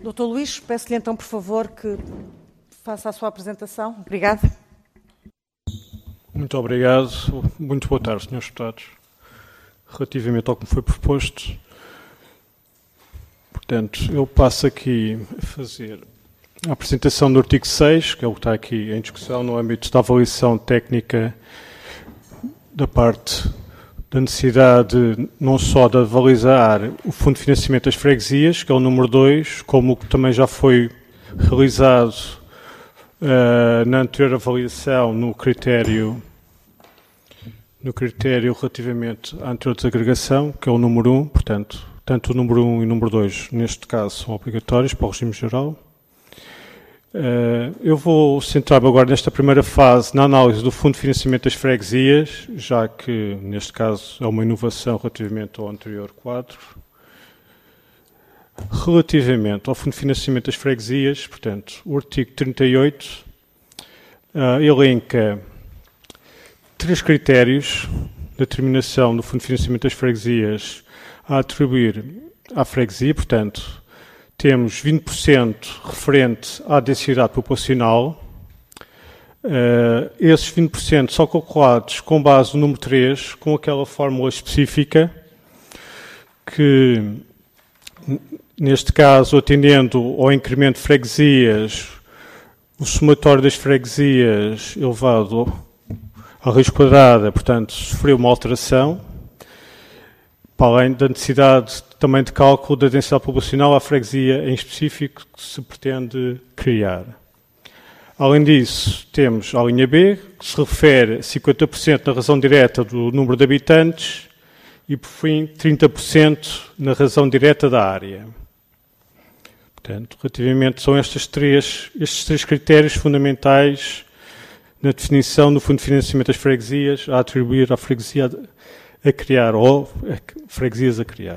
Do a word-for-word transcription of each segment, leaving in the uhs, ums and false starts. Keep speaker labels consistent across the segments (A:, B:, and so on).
A: doutor Luís, peço-lhe então, por favor, que faça a sua apresentação. Obrigada.
B: Muito obrigado. Muito boa tarde, senhores deputados. Relativamente ao que me foi proposto, portanto, eu passo aqui a fazer a apresentação do artigo seis, que é o que está aqui em discussão no âmbito da avaliação técnica da parte da necessidade não só de avalizar o Fundo de Financiamento das Freguesias, que é o número dois, como também já foi realizado uh, na anterior avaliação no critério, no critério relativamente à anterior desagregação, que é o número um, portanto, tanto o número um e o número dois, neste caso, são obrigatórios para o regime geral. Uh, eu vou centrar-me agora nesta primeira fase na análise do Fundo de Financiamento das Freguesias, já que, neste caso, é uma inovação relativamente ao anterior quadro. Relativamente ao Fundo de Financiamento das Freguesias, portanto, o artigo trinta e oito uh, elenca três critérios de determinação do Fundo de Financiamento das Freguesias a atribuir à freguesia, portanto, temos vinte por cento referente à densidade populacional. Uh, esses vinte por cento são calculados com base no número três, com aquela fórmula específica que, neste caso, atendendo ao incremento de freguesias, o somatório das freguesias elevado à raiz quadrada, portanto, sofreu uma alteração, para além da necessidade também de cálculo da densidade populacional à freguesia em específico que se pretende criar. Além disso, temos a linha B, que se refere a cinquenta por cento na razão direta do número de habitantes e, por fim, trinta por cento na razão direta da área. Portanto, relativamente são estes três, estes três critérios fundamentais na definição do Fundo de Financiamento das Freguesias a atribuir à freguesia a criar, ou a freguesias a criar.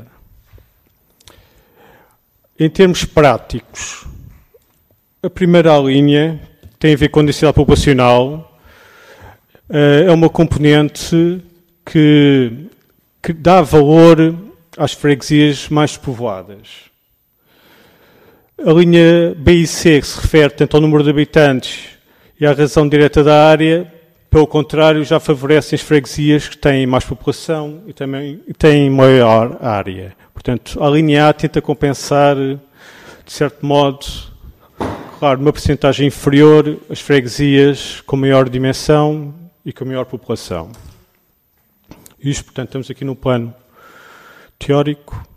B: Em termos práticos, a primeira linha tem a ver com a densidade populacional, é uma componente que, que dá valor às freguesias mais povoadas. A linha B e C, que se refere tanto ao número de habitantes e à razão direta da área, pelo contrário, já favorecem as freguesias que têm mais população e também têm maior área. Portanto, a linha A tenta compensar, de certo modo, claro, uma percentagem inferior as freguesias com maior dimensão e com maior população. Isto, portanto, estamos aqui no plano teórico.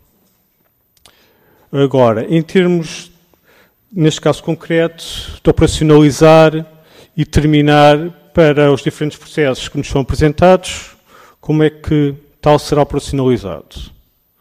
B: Agora, em termos, neste caso concreto, de operacionalizar e terminar para os diferentes processos que nos são apresentados, como é que tal será operacionalizado.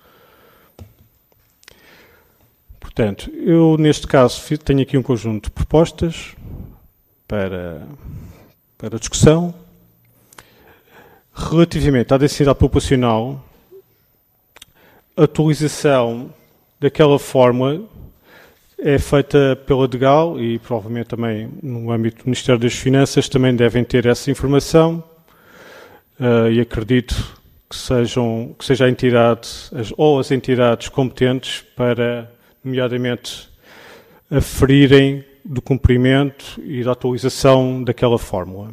B: Portanto, eu neste caso tenho aqui um conjunto de propostas para, para discussão. Relativamente à densidade populacional, a atualização daquela fórmula é feita pela DEGAL e provavelmente também no âmbito do Ministério das Finanças também devem ter essa informação uh, e acredito que, sejam, que seja a entidade as, ou as entidades competentes para, nomeadamente, aferirem do cumprimento e da atualização daquela fórmula.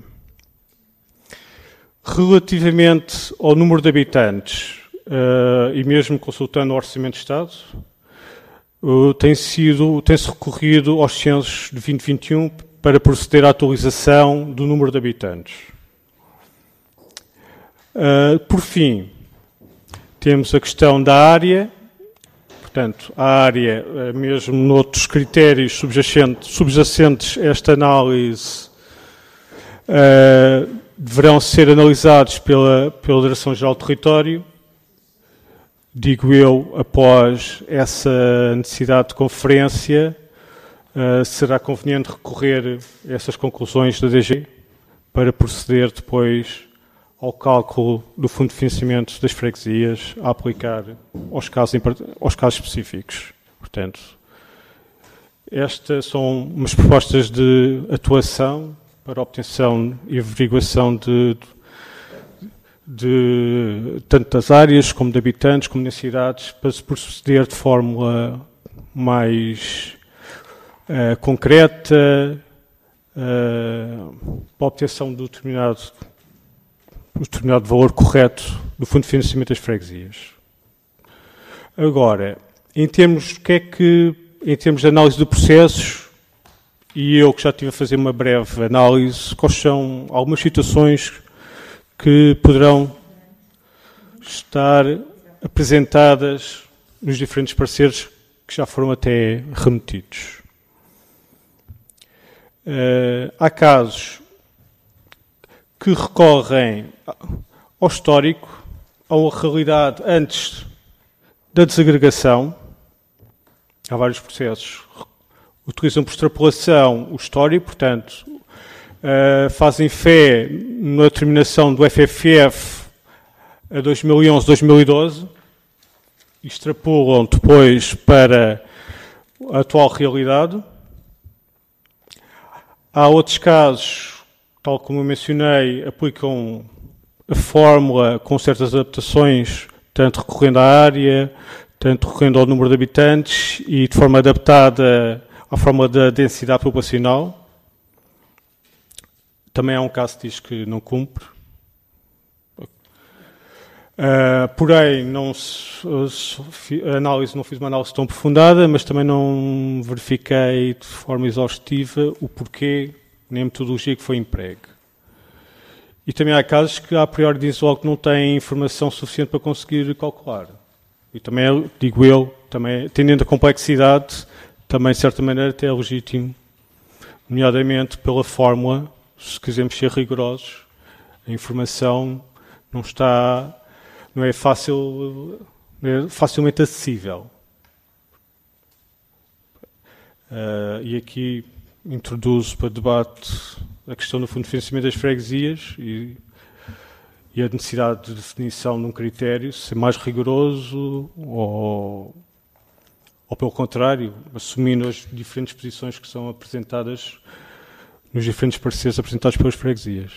B: Relativamente ao número de habitantes uh, e mesmo consultando o Orçamento de Estado, Uh, tem sido, tem-se recorrido aos censos de vinte e vinte e um para proceder à atualização do número de habitantes. Uh, por fim, temos a questão da área. Portanto, a área, uh, mesmo noutros critérios subjacentes, subjacentes a esta análise, uh, deverão ser analisados pela, pela Direção-Geral do Território. Digo eu, após essa necessidade de conferência, uh, será conveniente recorrer a essas conclusões da D G para proceder depois ao cálculo do Fundo de Financiamento das Freguesias a aplicar aos casos, aos casos específicos. Portanto, estas são umas propostas de atuação para a obtenção e averiguação de de tanto das áreas, como de habitantes, como necessidades, para se proceder de forma mais uh, concreta uh, para a obtenção do determinado, do determinado valor correto do Fundo de Financiamento das Freguesias. Agora, em termos, que é que, em termos de análise de processos, e eu que já estive a fazer uma breve análise, quais são algumas situações que poderão estar apresentadas nos diferentes pareceres que já foram até remetidos. Uh, há casos que recorrem ao histórico, a uma realidade antes da desagregação. Há vários processos. Utilizam por extrapolação o histórico, portanto, uh, fazem fé na determinação do F F F a dois mil e onze, dois mil e doze, e extrapolam depois para a atual realidade. Há outros casos, tal como eu mencionei, aplicam a fórmula com certas adaptações, tanto recorrendo à área, tanto recorrendo ao número de habitantes e de forma adaptada à fórmula da densidade populacional. Também há um caso que diz que não cumpre. Uh, porém, não se, a análise, não fiz uma análise tão aprofundada, mas também não verifiquei de forma exaustiva o porquê nem a metodologia que foi empregue. E também há casos que, a priori, dizem logo que não têm informação suficiente para conseguir calcular. E também, digo eu, também, tendendo a complexidade, também, de certa maneira, até é legítimo, nomeadamente pela fórmula, se quisermos ser rigorosos, a informação não está... não é fácil, não é facilmente acessível. Uh, e aqui introduzo para debate a questão do Fundo de Financiamento das Freguesias e, e a necessidade de definição de um critério, ser mais rigoroso ou, ou pelo contrário, assumindo as diferentes posições que são apresentadas nos diferentes pareceres apresentados pelas freguesias.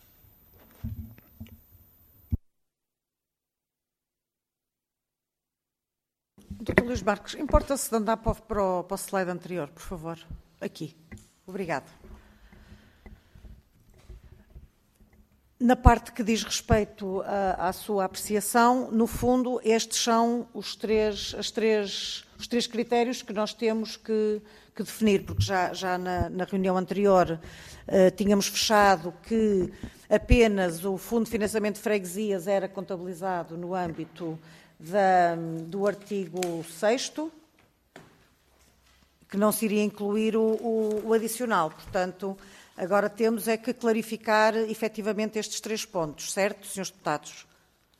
A: doutor Luís Marques, importa-se de andar para o, para, o, para o slide anterior, por favor? Aqui. Obrigado. Na parte que diz respeito à, à sua apreciação, no fundo, estes são os três, as três, os três critérios que nós temos que, que definir, porque já, já na, na reunião anterior uh, tínhamos fechado que apenas o Fundo de Financiamento de Freguesias era contabilizado no âmbito Da, do artigo sexto, que não se iria incluir o, o, o adicional. Portanto, agora temos é que clarificar efetivamente estes três pontos, certo, senhores deputados?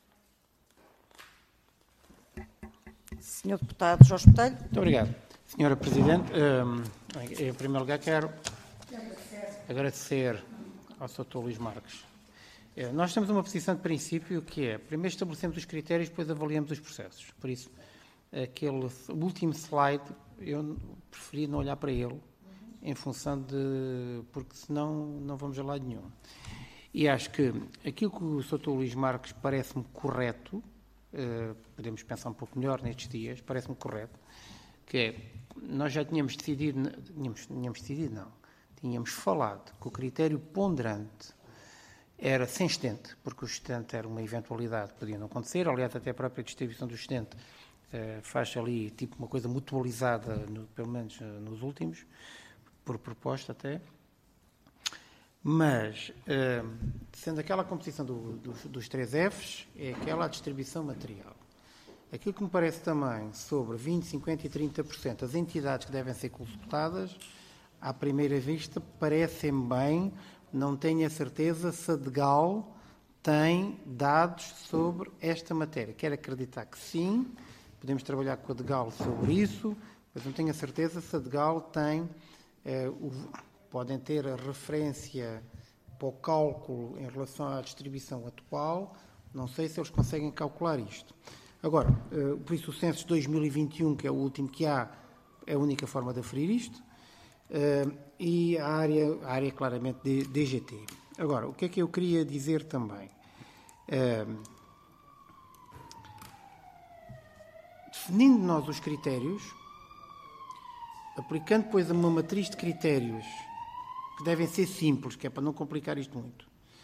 A: senhor Deputado Jorge Botelho.
C: Muito obrigado. senhora Presidente, um, em primeiro lugar quero agradecer ao doutor Luís Marques. Nós temos uma posição de princípio que é, primeiro estabelecemos os critérios, depois avaliamos os processos. Por isso, aquele último slide, eu preferi não olhar para ele, em função de... porque senão não vamos a lado nenhum. E acho que aquilo que o doutor Luís Marques parece-me correto, eh, podemos pensar um pouco melhor nestes dias, parece-me correto, que é, nós já tínhamos decidido, tínhamos, tínhamos decidido não, tínhamos falado que o critério ponderante era sem excedente, porque o excedente era uma eventualidade que podia não acontecer, aliás, até a própria distribuição do excedente eh, faz ali tipo uma coisa mutualizada, no, pelo menos nos últimos, por proposta até. Mas, eh, sendo aquela composição do, do, dos três Fs, é aquela a distribuição material. Aquilo que me parece também sobre vinte, cinquenta e trinta por cento, as entidades que devem ser consultadas, à primeira vista, parecem bem. Não tenho a certeza se a DEGAL tem dados sobre esta matéria. Quero acreditar que sim, podemos trabalhar com a DEGAL sobre isso, mas não tenho a certeza se a DEGAL tem, eh, o, podem ter a referência para o cálculo em relação à distribuição atual, não sei se eles conseguem calcular isto. Agora, eh, por isso o Census dois mil e vinte e um, que é o último que há, é a única forma de aferir isto. Uh, e a área, a área claramente de D G T. Agora, o que é que eu queria dizer também? Uh, definindo nós os critérios, aplicando depois uma matriz de critérios que devem ser simples, que é para não complicar isto muito,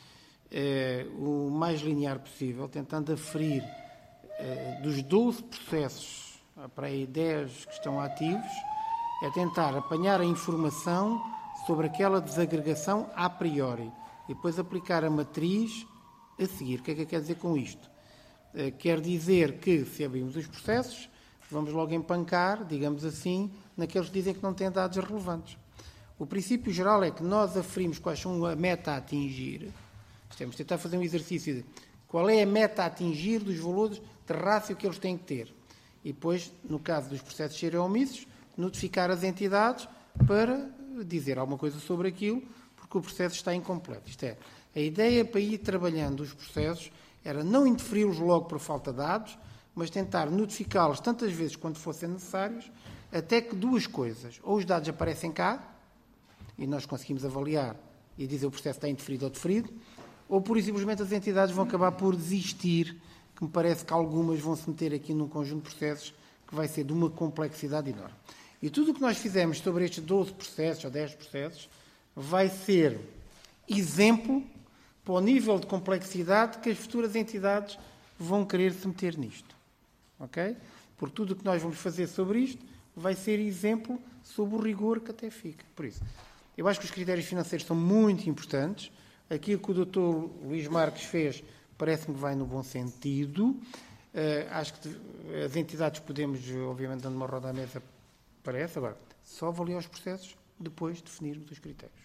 C: é, o mais linear possível, tentando aferir é, dos doze processos para aí dez que estão ativos, é tentar apanhar a informação sobre aquela desagregação a priori e depois aplicar a matriz a seguir. O que é que quer dizer com isto? É, quer dizer que, se abrirmos os processos, vamos logo empancar, digamos assim, naqueles que dizem que não têm dados relevantes. O princípio geral é que nós aferimos quais são a meta a atingir. Temos de tentar fazer um exercício de qual é a meta a atingir dos valores de rácio que eles têm que ter. E depois, no caso dos processos serem omissos, notificar as entidades para dizer alguma coisa sobre aquilo, porque o processo está incompleto. Isto é, a ideia para ir trabalhando os processos era não interferi-los logo por falta de dados, mas tentar notificá-los tantas vezes quanto fossem necessários, até que duas coisas. Ou os dados aparecem cá, e nós conseguimos avaliar e dizer o processo está indeferido ou deferido, ou, por simplesmente, as entidades vão acabar por desistir, que me parece que algumas vão se meter aqui num conjunto de processos que vai ser de uma complexidade enorme. E tudo o que nós fizemos sobre estes doze processos, ou dez processos, vai ser exemplo para o nível de complexidade que as futuras entidades vão querer se meter nisto. Ok? Porque tudo o que nós vamos fazer sobre isto vai ser exemplo sobre o rigor que até fica. Por isso, eu acho que os critérios financeiros são muito importantes. Aquilo que o doutor Luís Marques fez parece-me que vai no bom sentido. Uh, acho que as entidades podemos, obviamente, dando uma roda à mesa, parece. Agora, só avaliar os processos depois de definirmos os critérios.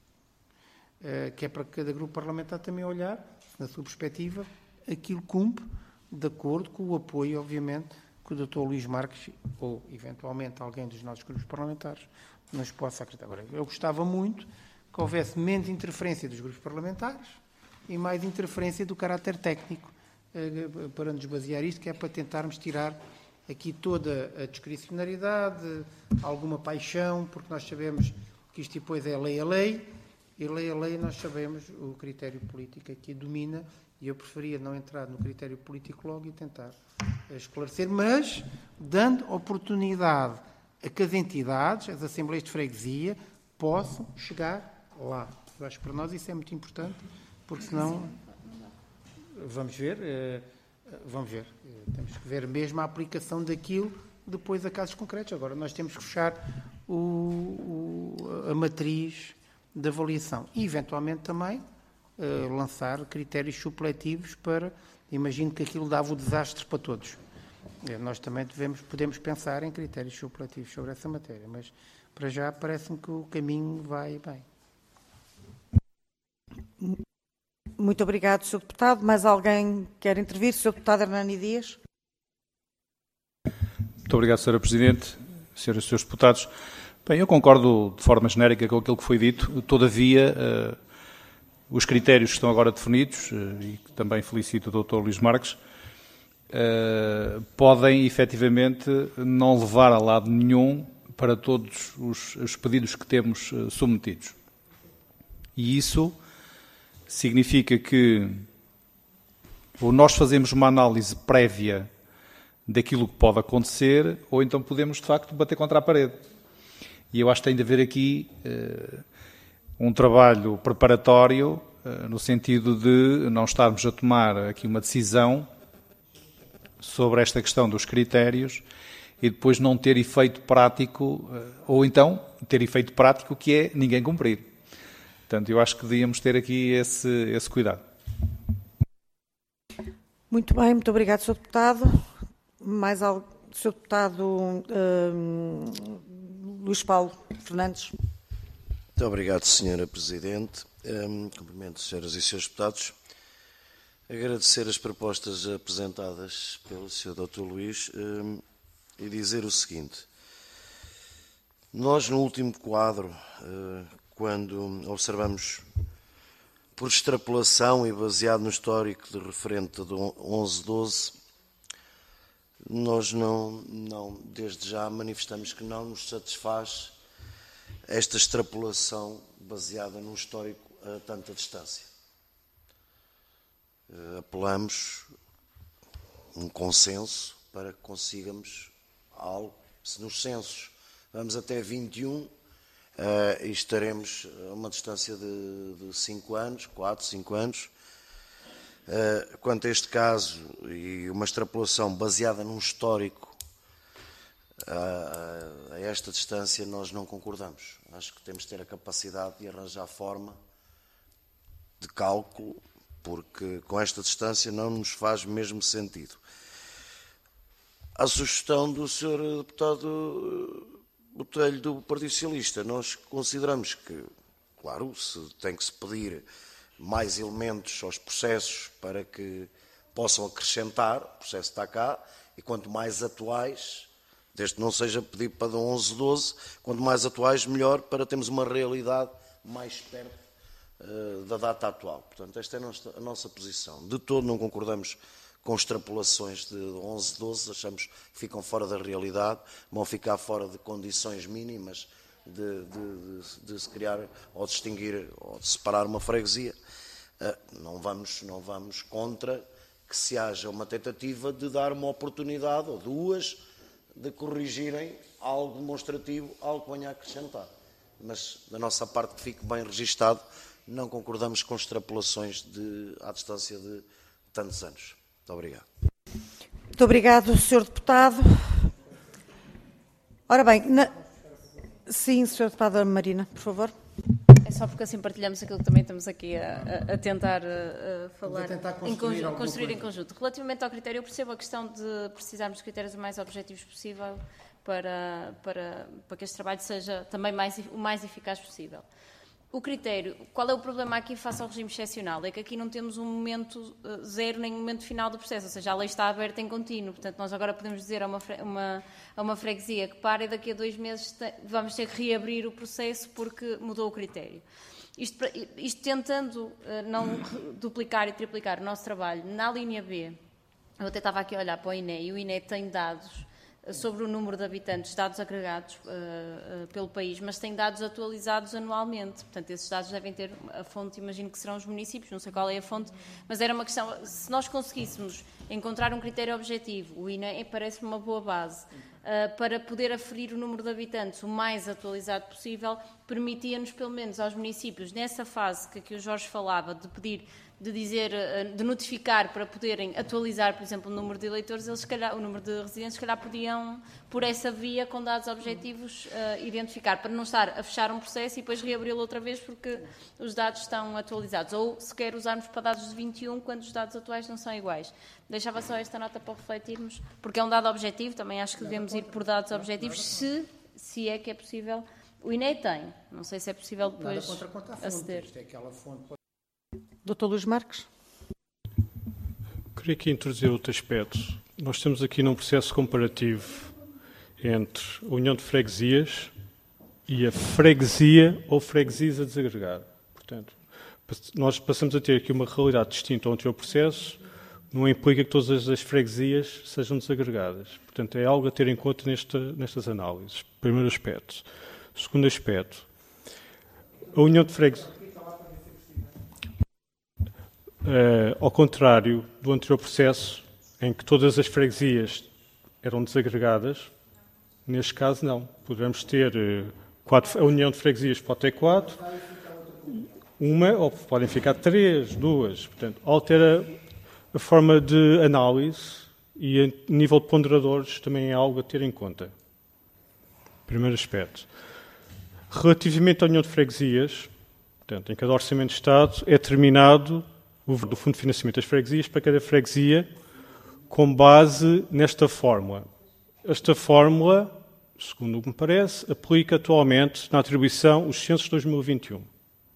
C: Uh, que é para cada grupo parlamentar também olhar, na sua perspectiva, aquilo cumpre de acordo com o apoio, obviamente, que o doutor Luís Marques, ou, eventualmente, alguém dos nossos grupos parlamentares, nos possa acreditar. Agora, eu gostava muito que houvesse menos interferência dos grupos parlamentares e mais interferência do caráter técnico uh, para nos basear isto, que é para tentarmos tirar aqui toda a discricionariedade, alguma paixão, porque nós sabemos que isto depois é lei a lei, e lei a lei nós sabemos o critério político aqui domina, e eu preferia não entrar no critério político logo e tentar esclarecer, mas dando oportunidade a que as entidades, as assembleias de freguesia, possam chegar lá. Eu acho que para nós isso é muito importante, porque senão, vamos ver, vamos ver, temos que ver mesmo a aplicação daquilo depois a casos concretos. Agora nós temos que fechar o, o, a matriz de avaliação e, eventualmente, também uh, lançar critérios supletivos para, imagino que aquilo dava o desastre para todos. É, nós também devemos, podemos pensar em critérios supletivos sobre essa matéria, mas para já parece-me que o caminho vai bem.
A: Muito obrigado, senhor Deputado. Mais alguém quer intervir? senhor Deputado Hernani Dias.
D: Muito obrigado, senhora Presidente, senhoras e senhores deputados. Bem, eu concordo de forma genérica com aquilo que foi dito, todavia, uh, os critérios que estão agora definidos, uh, e que também felicito o doutor Luís Marques, uh, podem, efetivamente, não levar a lado nenhum para todos os, os pedidos que temos uh, submetidos. E isso significa que ou nós fazemos uma análise prévia daquilo que pode acontecer, ou então podemos, de facto, bater contra a parede. E eu acho que tem de haver aqui uh, um trabalho preparatório, uh, no sentido de não estarmos a tomar aqui uma decisão sobre esta questão dos critérios e depois não ter efeito prático, uh, ou então ter efeito prático que é ninguém cumprir. Portanto, eu acho que devíamos ter aqui esse, esse cuidado.
A: Muito bem, muito obrigado, senhor Deputado. Mais algo, senhor Deputado um, Luís Paulo Fernandes.
E: Muito obrigado, senhora Presidente. Um, cumprimento, senhoras e senhores deputados. Agradecer as propostas apresentadas pelo senhor doutor Luís um, e dizer o seguinte. Nós, no último quadro, uh, quando observamos por extrapolação e baseado no histórico de referente do onze doze, nós não, não, desde já manifestamos que não nos satisfaz esta extrapolação baseada num histórico a tanta distância. Apelamos um consenso para que consigamos algo, se nos censos vamos até vinte e um, uh, e estaremos a uma distância de, de cinco anos, quatro, cinco anos. Uh, quanto a este caso, e uma extrapolação baseada num histórico, uh, a esta distância nós não concordamos. Acho que temos de ter a capacidade de arranjar forma de cálculo, porque com esta distância não nos faz mesmo sentido. A sugestão do senhor deputado Botelho do Partido Socialista, nós consideramos que, claro, se tem que se pedir mais elementos aos processos para que possam acrescentar, o processo está cá, e quanto mais atuais, desde que não seja pedido para onze, doze, quanto mais atuais, melhor, para termos uma realidade mais perto uh, da data atual. Portanto, esta é a nossa, a nossa posição. De todo não concordamos com extrapolações de onze, doze, achamos que ficam fora da realidade, vão ficar fora de condições mínimas de, de, de, de se criar ou distinguir ou de separar uma freguesia. Uh, não vamos, não vamos contra que se haja uma tentativa de dar uma oportunidade, ou duas, de corrigirem algo demonstrativo, algo que venha a acrescentar. Mas, da nossa parte, que fique bem registado, não concordamos com extrapolações de, à distância de tantos anos. Muito obrigado.
A: Muito obrigado, senhor Deputado. Ora bem, na... sim, senhora Deputada Marina, por favor.
F: É só porque assim partilhamos aquilo que também estamos aqui a, a, a tentar a falar,
C: a tentar
F: em
C: construir,
F: conjunto, construir
C: coisa.
F: em conjunto. Relativamente ao critério, eu percebo a questão de precisarmos de critérios o mais objetivos possível para, para, para que este trabalho seja também mais, o mais eficaz possível. O critério, qual é o problema aqui face ao regime excepcional? É que aqui não temos um momento zero nem um momento final do processo, ou seja, a lei está aberta em contínuo, portanto nós agora podemos dizer a uma, uma, a uma freguesia que para e daqui a dois meses te, vamos ter que reabrir o processo porque mudou o critério. Isto, isto tentando não duplicar e triplicar o nosso trabalho, na linha B, eu até estava aqui a olhar para o I N E e o I N E tem dados sobre o número de habitantes, dados agregados uh, uh, pelo país, mas tem dados atualizados anualmente. Portanto, esses dados devem ter a fonte, imagino que serão os municípios, não sei qual é a fonte, mas era uma questão, se nós conseguíssemos encontrar um critério objetivo, o I N E parece-me uma boa base, uh, para poder aferir o número de habitantes o mais atualizado possível, permitia-nos, pelo menos aos municípios, nessa fase que aqui o Jorge falava, de pedir, de dizer, de notificar para poderem atualizar, por exemplo, o número de eleitores, eles, se calhar, o número de residentes, se calhar podiam, por essa via, com dados objetivos, uh, identificar, para não estar a fechar um processo e depois reabri-lo outra vez porque os dados estão atualizados. Ou sequer usarmos para dados de vinte e um, quando os dados atuais não são iguais. Deixava só esta nota para refletirmos, porque é um dado objetivo, também acho que devemos ir por dados objetivos, se, se é que é possível. O I N E tem, não sei se é possível depois
C: Nada contra a fonte,
F: aceder.
C: isto é aquela fonte...
A: doutor Luís Marques.
B: Queria aqui introduzir outro aspecto. Nós temos aqui num processo comparativo entre a União de Freguesias e a freguesia ou freguesias a desagregar. Portanto, nós passamos a ter aqui uma realidade distinta ao anterior processo, não implica que todas as freguesias sejam desagregadas. Portanto, é algo a ter em conta nesta, nestas análises. Primeiro aspecto. Segundo aspecto, a União de Freguesias... Uh, ao contrário do anterior processo, em que todas as freguesias eram desagregadas, neste caso não. Poderemos ter uh, quatro, a união de freguesias pode ter quatro, uma, ou podem ficar três, duas. Portanto, altera a forma de análise e a nível de ponderadores também é algo a ter em conta. Primeiro aspecto. Relativamente à união de freguesias, portanto, em cada orçamento de Estado é determinado do Fundo de Financiamento das Freguesias para cada freguesia com base nesta fórmula. Esta fórmula, segundo o que me parece, aplica atualmente na atribuição os censos de dois mil e vinte e um.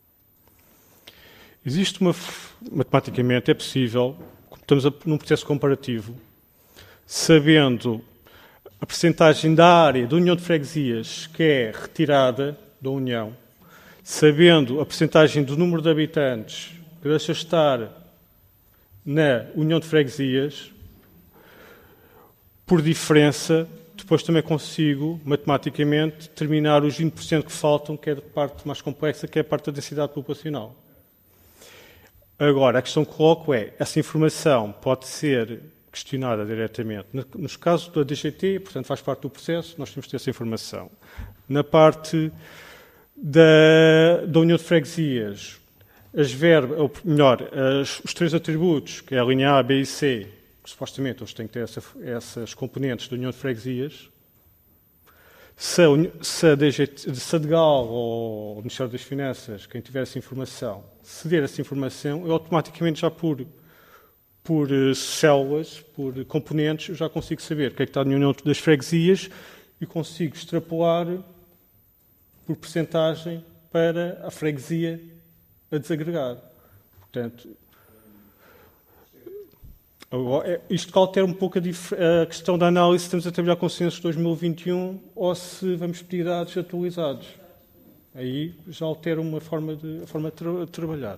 B: Existe uma... Matematicamente é possível, estamos num processo comparativo, sabendo a percentagem da área da União de Freguesias que é retirada da União, sabendo a percentagem do número de habitantes que deixa estar na União de Freguesias, por diferença, depois também consigo, matematicamente, determinar os vinte por cento que faltam, que é a parte mais complexa, que é a parte da densidade populacional. Agora, a questão que coloco é, essa informação pode ser questionada diretamente. Nos casos da D G T, portanto, faz parte do processo, nós temos que ter essa informação. Na parte da, da União de Freguesias, as verbas, ou melhor, as, os três atributos, que é a linha A, B e C, que supostamente eles têm que ter essa, essas componentes da União de Freguesias, se a, se a, D G T, se a D G A L ou o Ministério das Finanças, quem tiver essa informação, ceder essa informação, eu automaticamente já por, por células, por componentes, eu já consigo saber o que é que está na União das Freguesias e consigo extrapolar por percentagem para a freguesia a desagregar. Portanto, isto altera um pouco a, a questão da análise se estamos a trabalhar com censos de dois mil e vinte e um ou se vamos pedir dados atualizados. Aí já altera uma forma de, a forma de, tra de trabalhar.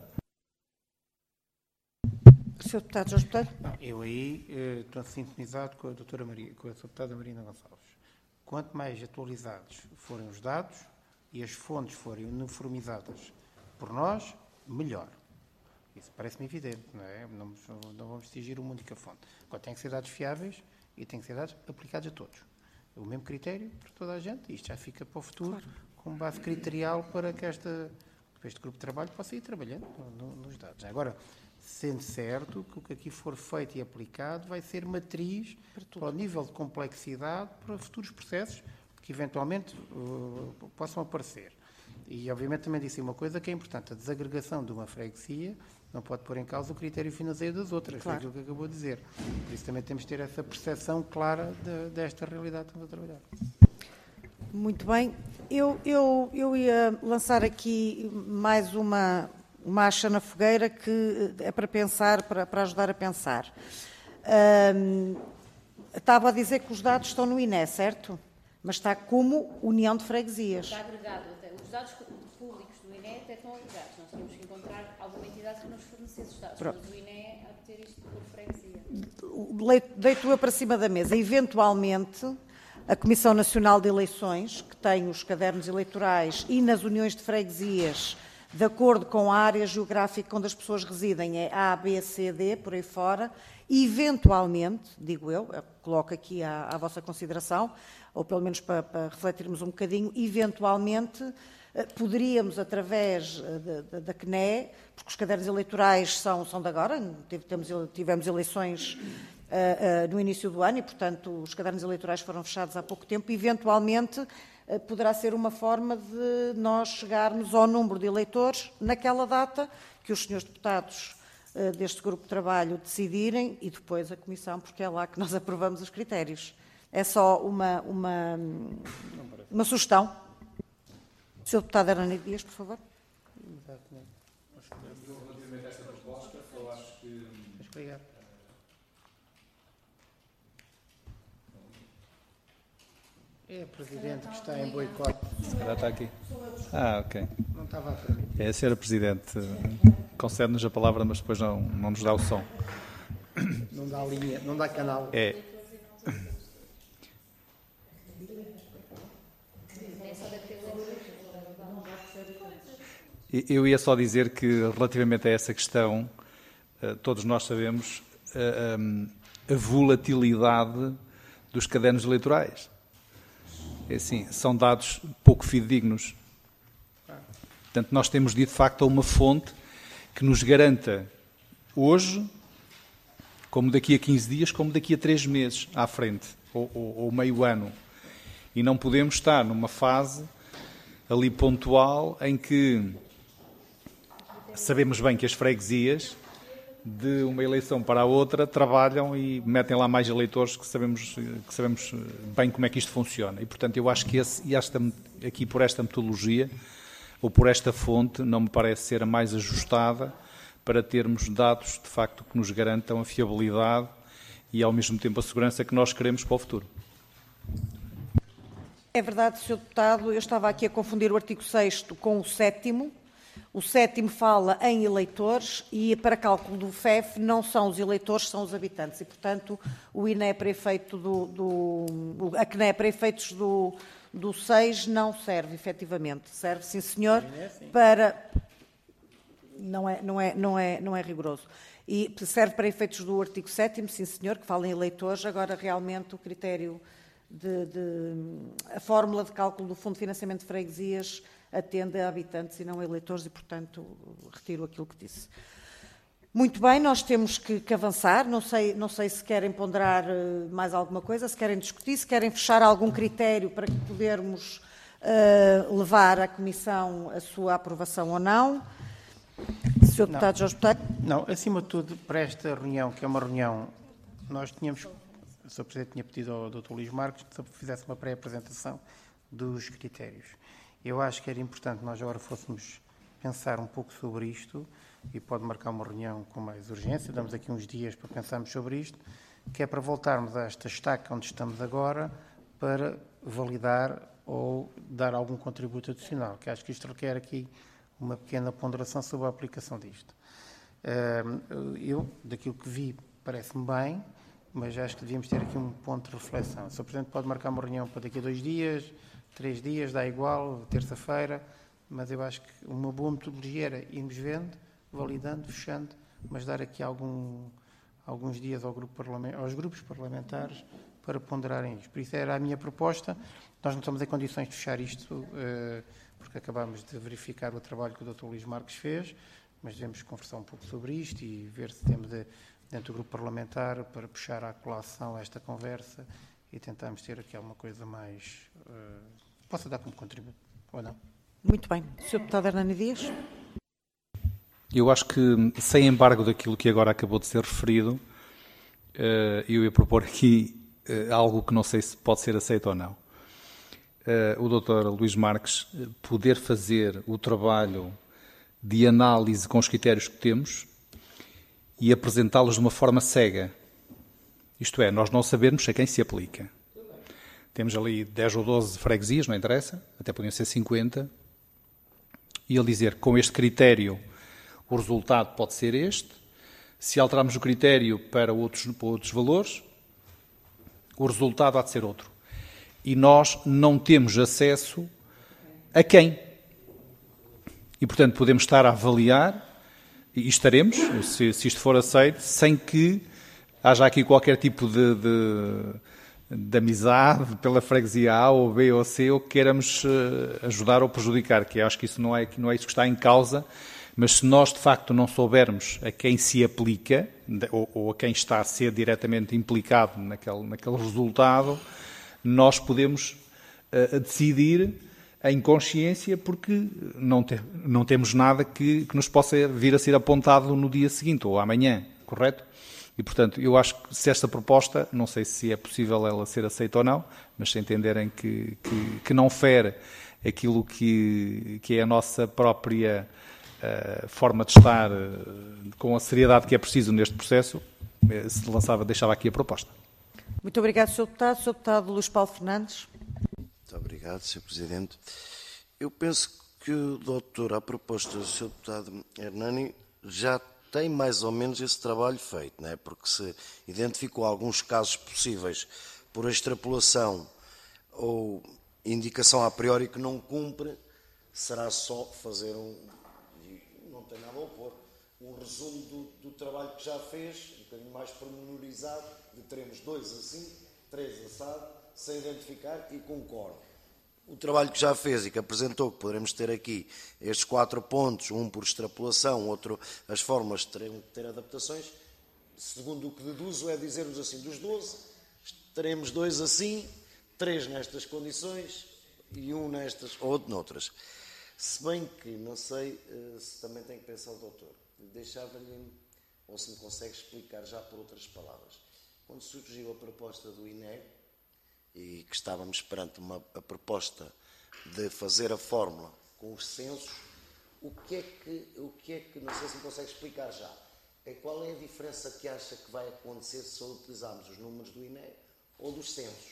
A: senhor Deputado Jorge Botelho.
C: Eu aí eh, estou sintonizado com a doutora Maria, com a Deputada Marina Gonçalves. Quanto mais atualizados forem os dados e as fontes forem uniformizadas por nós, melhor. Isso parece-me evidente, não é? Não, não vamos exigir uma única fonte. Agora, tem que ser dados fiáveis e tem que ser dados aplicados a todos. O mesmo critério para toda a gente. Isto já fica para o futuro, claro, como base criterial para que esta, este grupo de trabalho possa ir trabalhando no, nos dados. Agora, sendo certo que o que aqui for feito e aplicado vai ser matriz para, para o nível de complexidade para futuros processos que eventualmente uh, possam aparecer. E, obviamente, também disse uma coisa que é importante. A desagregação de uma freguesia não pode pôr em causa o critério financeiro das outras. Claro. É aquilo que acabou de dizer. Por isso também temos de ter essa percepção clara de, desta realidade que estamos a trabalhar.
A: Muito bem. Eu, eu, eu ia lançar aqui mais uma, uma acha na fogueira que é para pensar, para, para ajudar a pensar. Um, estava a dizer que os dados estão no I N E, certo? Mas está como União de Freguesias.
F: Está agregado. Os dados públicos do I N E até estão agregados. Nós tínhamos que encontrar alguma entidade que nos fornecesse os dados. Pronto. Mas o I N E há de ter isto por freguesia.
A: Deito eu para cima da mesa. Eventualmente, a Comissão Nacional de Eleições, que tem os cadernos eleitorais e nas uniões de freguesias, de acordo com a área geográfica onde as pessoas residem, é A, B, C, D, por aí fora, eventualmente, digo eu, eu coloco aqui à, à vossa consideração, ou pelo menos para, para refletirmos um bocadinho, eventualmente poderíamos, através da, da C N E, porque os cadernos eleitorais são, são de agora, tivemos, tivemos eleições uh, uh, no início do ano e, portanto, os cadernos eleitorais foram fechados há pouco tempo, eventualmente uh, poderá ser uma forma de nós chegarmos ao número de eleitores naquela data que os senhores deputados uh, deste grupo de trabalho decidirem e depois a Comissão, porque é lá que nós aprovamos os critérios. É só uma, uma, uma sugestão. senhor Deputado Hernani Dias, por favor.
C: Exatamente.
D: Relativamente a esta proposta, eu acho que...
C: Obrigado. É a Presidente que está em boicote.
D: Se calhar está aqui. Ah, ok.
C: Não estava a permitir.
D: É a senhora Presidente. Concede-nos a palavra, mas depois não, não nos dá o som.
C: Não dá linha, não dá canal.
D: É... Eu ia só dizer que, relativamente a essa questão, todos nós sabemos a volatilidade dos cadernos eleitorais. É assim, são dados pouco fidedignos. Portanto, nós temos de, de facto, uma fonte que nos garanta hoje, como daqui a quinze dias, como daqui a três meses à frente, ou, ou, ou meio ano. E não podemos estar numa fase ali pontual em que sabemos bem que as freguesias, de uma eleição para a outra, trabalham e metem lá mais eleitores que sabemos, que sabemos bem como é que isto funciona. E, portanto, eu acho que esse, esta, aqui por esta metodologia, ou por esta fonte, não me parece ser a mais ajustada para termos dados, de facto, que nos garantam a fiabilidade e, ao mesmo tempo, a segurança que nós queremos para o futuro.
A: É verdade, senhor Deputado, eu estava aqui a confundir o artigo sexto com o sétimo. O sétimo fala em eleitores e, para cálculo do F E F, não são os eleitores, são os habitantes. E, portanto, o I N E para efeito do, do, a C N E para efeitos do, do seis não serve, efetivamente. Serve, sim, senhor, para... Não é, não é, não é, não é rigoroso. E serve para efeitos do artigo sétimo, sim senhor, que fala em eleitores. Agora, realmente, o critério de, de... a fórmula de cálculo do Fundo de Financiamento de Freguesias atende a habitantes e não a eleitores e, portanto, retiro aquilo que disse. Muito bem, nós temos que, que avançar. Não sei, não sei se querem ponderar mais alguma coisa, se querem discutir, se querem fechar algum critério para que podermos uh, levar à Comissão a sua aprovação ou não. senhor Deputado Jorge Botelho.
C: Não, acima de tudo, para esta reunião, que é uma reunião, nós tínhamos, o senhor Presidente tinha pedido ao doutor Luís Marques que fizesse uma pré-apresentação dos critérios. Eu acho que era importante nós agora fôssemos pensar um pouco sobre isto e pode marcar uma reunião com mais urgência, damos aqui uns dias para pensarmos sobre isto, que é para voltarmos a esta estaca onde estamos agora para validar ou dar algum contributo adicional, que acho que isto requer aqui uma pequena ponderação sobre a aplicação disto. Eu, daquilo que vi, parece-me bem, mas acho que devíamos ter aqui um ponto de reflexão. O senhor Presidente pode marcar uma reunião para daqui a dois dias, três dias, dá igual, terça-feira, mas eu acho que uma boa metodologia era irmos vendo, validando, fechando, mas dar aqui algum, alguns dias ao grupo aos grupos parlamentares para ponderarem isto. Por isso era a minha proposta. Nós não estamos em condições de fechar isto, porque acabámos de verificar o trabalho que o doutor Luís Marques fez, mas devemos conversar um pouco sobre isto e ver se temos de, dentro do grupo parlamentar para puxar à colação esta conversa e tentarmos ter aqui alguma coisa mais... Uh, possa dar como contributo, ou não?
A: Muito bem. senhor Deputado Hernani Dias.
D: Eu acho que, sem embargo daquilo que agora acabou de ser referido, eu ia propor aqui algo que não sei se pode ser aceito ou não. O doutor Luís Marques poder fazer o trabalho de análise com os critérios que temos e apresentá-los de uma forma cega. Isto é, nós não sabermos a quem se aplica. Temos ali dez ou doze freguesias, não interessa, até podiam ser cinquenta, e ele dizer, com este critério, o resultado pode ser este. Se alterarmos o critério para outros, para outros valores, o resultado há de ser outro. E nós não temos acesso a quem. E, portanto, podemos estar a avaliar, e estaremos, se, se isto for aceito, sem que haja aqui qualquer tipo de, de, de amizade pela freguesia A ou B ou C, ou que queiramos ajudar ou prejudicar, que acho que isso não é, não é isso que está em causa. Mas se nós, de facto, não soubermos a quem se aplica, ou, ou a quem está a ser diretamente implicado naquele, naquele resultado, nós podemos uh, decidir em consciência porque não, te, não temos nada que, que nos possa vir a ser apontado no dia seguinte ou amanhã, correto? E, portanto, eu acho que se esta proposta, não sei se é possível ela ser aceita ou não, mas se entenderem que, que, que não fere aquilo que, que é a nossa própria... Uh, forma de estar uh, com a seriedade que é preciso neste processo, uh, se lançava, deixava aqui a proposta.
A: Muito obrigado, senhor Deputado. senhor Deputado Luís Paulo Fernandes.
E: Muito obrigado, senhor Presidente. Eu penso que o doutor, a proposta do senhor Deputado Hernani, já tem mais ou menos esse trabalho feito, não é? Porque se identificou alguns casos possíveis por extrapolação ou indicação a priori que não cumpre, será só fazer um... não tem nada a opor, um resumo do, do trabalho que já fez, um bocadinho mais pormenorizado, de teremos dois assim, três assado, sem identificar, e concordo. O trabalho que já fez e que apresentou, que poderemos ter aqui estes quatro pontos, um por extrapolação, outro as fórmulas terão que ter adaptações, segundo o que deduzo é dizer-nos assim, dos doze, teremos dois assim, três nestas condições e um nestas, ou outro noutras. Se bem que, não sei uh, se também tem que pensar o doutor, deixava-lhe, ou se me consegue explicar já por outras palavras. Quando surgiu a proposta do I N E, e que estávamos perante uma, a proposta de fazer a fórmula com os censos, o que é que, o que é que, não sei se me consegue explicar já, é qual é a diferença que acha que vai acontecer se só utilizarmos os números do I N E ou dos censos?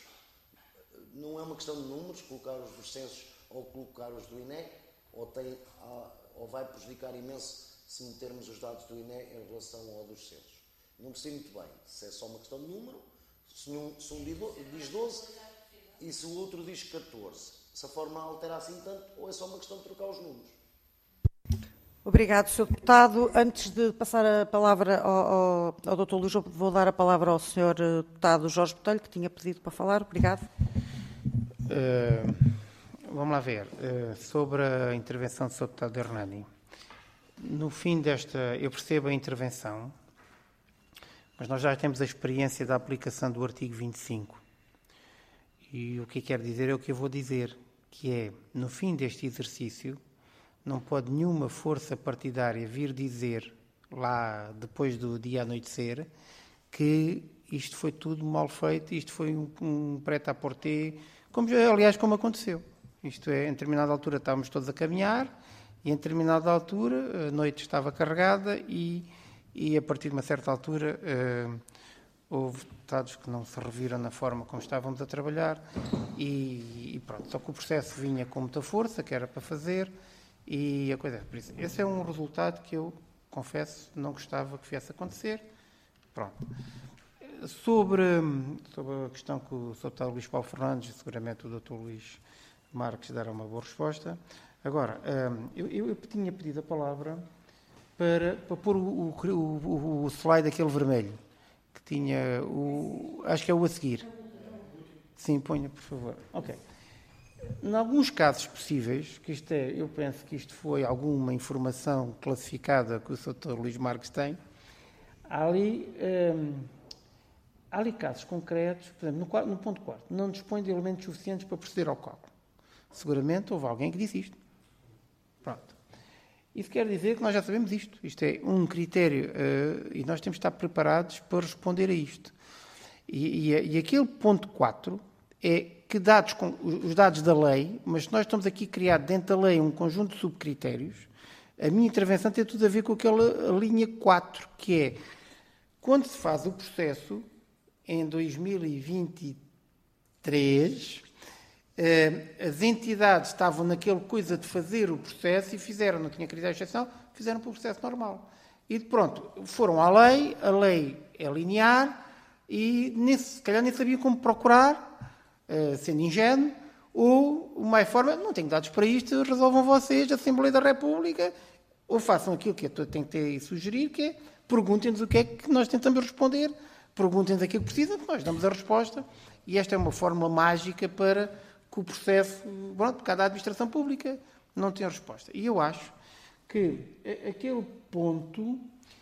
E: Não é uma questão de números, colocar os dos censos ou colocar os do I N E, ou, tem, ou vai prejudicar imenso se metermos os dados do I N E em relação ao dos censos. Não percebo muito bem se é só uma questão de número, se um, se um diz doze e se o outro diz catorze. Se a forma altera assim tanto, ou é só uma questão de trocar os números?
A: Obrigado, senhor Deputado. Antes de passar a palavra ao, ao, ao doutor Luís, vou dar a palavra ao senhor Deputado Jorge Botelho, que tinha pedido para falar. Obrigado.
C: Uh, vamos lá ver. Uh, sobre a intervenção do senhor Deputado Hernani. No fim desta, eu percebo a intervenção, mas nós já temos a experiência da aplicação do artigo vinte e cinco. E o que quer dizer é o que eu vou dizer, que é, no fim deste exercício, não pode nenhuma força partidária vir dizer, lá depois do dia anoitecer, que isto foi tudo mal feito, isto foi um, um prêt-à-porter, como, aliás, como aconteceu. Isto é, em determinada altura estávamos todos a caminhar, e em determinada altura a noite estava carregada e, e a partir de uma certa altura uh, houve deputados que não se reviram na forma como estávamos a trabalhar e, e pronto. Só que o processo vinha com muita força, que era para fazer, e a coisa é por isso. Esse é um resultado que eu, confesso, não gostava que viesse a acontecer. Pronto. Sobre, sobre a questão que o senhor Deputado Luís Paulo Fernandes, seguramente o doutor Luís Marques dará uma boa resposta. Agora, eu, eu tinha pedido a palavra para, para pôr o, o, o, o slide aquele vermelho, que tinha o... acho que é o a seguir. Sim, ponha, por favor. Ok. Em alguns casos possíveis, que isto é, eu penso que isto foi alguma informação classificada que o doutor Luís Marques tem, há ali, hum, há ali casos concretos, por exemplo, no, no ponto quarto, não dispõe de elementos suficientes para proceder ao cálculo. Seguramente houve alguém que disse isto. Pronto. Isso quer dizer que nós já sabemos isto. Isto é um critério uh, e nós temos de estar preparados para responder a isto. E, e, e aquele ponto quatro é que dados com, os dados da lei, mas nós estamos aqui a criar dentro da lei um conjunto de subcritérios, a minha intervenção tem tudo a ver com aquela linha quatro, que é quando se faz o processo em dois mil e vinte e três... as entidades estavam naquele coisa de fazer o processo e fizeram, não tinha critério de exceção, fizeram para o processo normal. E pronto, foram à lei, a lei é linear e nem, se calhar nem sabiam como procurar, sendo ingênuo, ou uma forma, não tenho dados para isto, resolvam vocês, a Assembleia da República, ou façam aquilo que eu tenho que ter e sugerir, que é perguntem-nos o que é que nós tentamos responder, perguntem-nos aquilo que precisam, que nós damos a resposta, e esta é uma fórmula mágica para que o processo, pronto, cada administração pública não tem resposta. E eu acho que aquele ponto,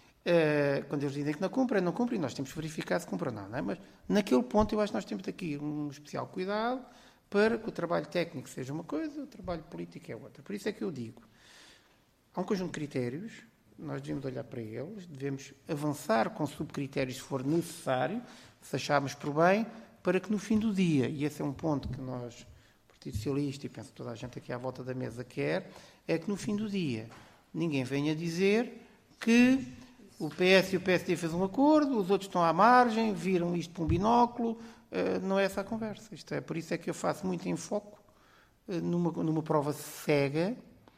C: eh, quando eles dizem que não cumpre, não cumpre, e nós temos que verificar se cumpre ou não, não é? Mas naquele ponto eu acho que nós temos aqui um especial cuidado para que o trabalho técnico seja uma coisa, o trabalho político é outra. Por isso é que eu digo, há um conjunto de critérios, nós devemos olhar para eles, devemos avançar com subcritérios se for necessário, se acharmos por bem, para que no fim do dia, e esse é um ponto que nós, Partido Socialista, e penso que toda a gente aqui à volta da mesa quer, é que no fim do dia ninguém venha dizer que o P S e o P S D fez um acordo, os outros estão à margem, viram isto por um binóculo, não é essa a conversa. Isto é, por isso é que eu faço muito enfoque numa, numa prova cega,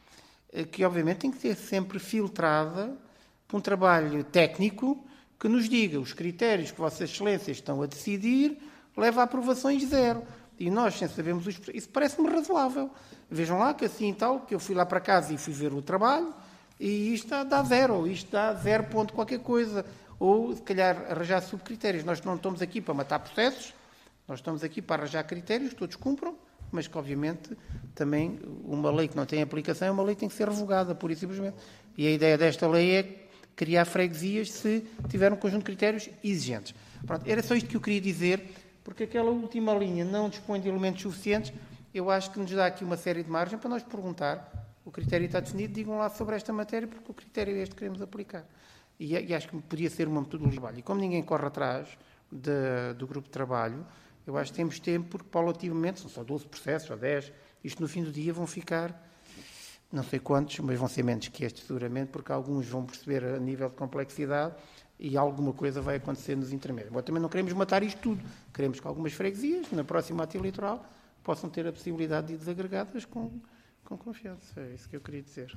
C: que obviamente tem que ser sempre filtrada por um trabalho técnico que nos diga os critérios que Vossas Excelências estão a decidir, leva a aprovações zero. E nós, sem sabermos os... Isso parece-me razoável. Vejam lá que assim e tal, que eu fui lá para casa e fui ver o trabalho, e isto dá, dá zero, ou isto dá zero ponto qualquer coisa. Ou, se calhar, arranjar subcritérios. Nós não estamos aqui para matar processos, nós estamos aqui para arranjar critérios que todos cumpram, mas que, obviamente, também uma lei que não tem aplicação é uma lei que tem que ser revogada, pura e simplesmente. E a ideia desta lei é criar freguesias se tiver um conjunto de critérios exigentes. Pronto, era só isto que eu queria dizer, porque aquela última linha não dispõe de elementos suficientes, eu acho que nos dá aqui uma série de margem para nós perguntar, o critério está definido, digam lá sobre esta matéria, porque o critério é este que queremos aplicar. E, e acho que podia ser uma metodologia de trabalho. E como ninguém corre atrás de, do grupo de trabalho, eu acho que temos tempo, porque paulativamente, são só doze processos, ou dez, isto no fim do dia vão ficar, não sei quantos, mas vão ser menos que estes seguramente, porque alguns vão perceber a nível de complexidade e alguma coisa vai acontecer nos intermédios. Agora, também não queremos matar isto tudo. Queremos que algumas freguesias, na próxima ata eleitoral, possam ter a possibilidade de ir desagregadas com, com confiança. É isso que eu queria dizer.